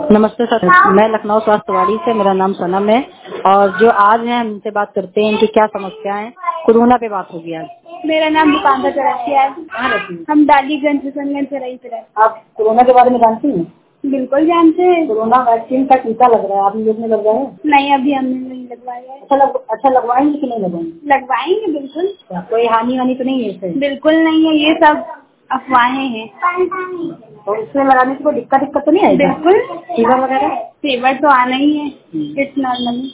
नमस्ते सर, मैं लखनऊ स्वास्थ्यवाड़ी से, मेरा नाम सनम है। और जो आज है हमसे बात करते हैं इनकी क्या समस्या है। कोरोना पे बात होगी आज। मेरा नाम दुकानदार चौरसिया है। कहाँ रहती हैं? हम डालीगंज हुसैनगंज से रही थे। आप कोरोना के बारे में जानती हैं? बिल्कुल जानते हैं। कोरोना वैक्सीन का टीका लग रहा है, आप लोग ने लगवाया है? नहीं, अभी हमने नहीं लगवाया है। अच्छा लगवाएंगे कि नहीं लगवाएंगे? लगवाएंगे बिल्कुल। कोई हानि तो नहीं है इससे? बिल्कुल नहीं है, ये सब अफवाहें हैं। तो इसमें लगाने से कोई दिक्कत तो नहीं है? बिल्कुल। फीवर वगैरह? फीवर तो आना ही है, इट्स नॉर्मल।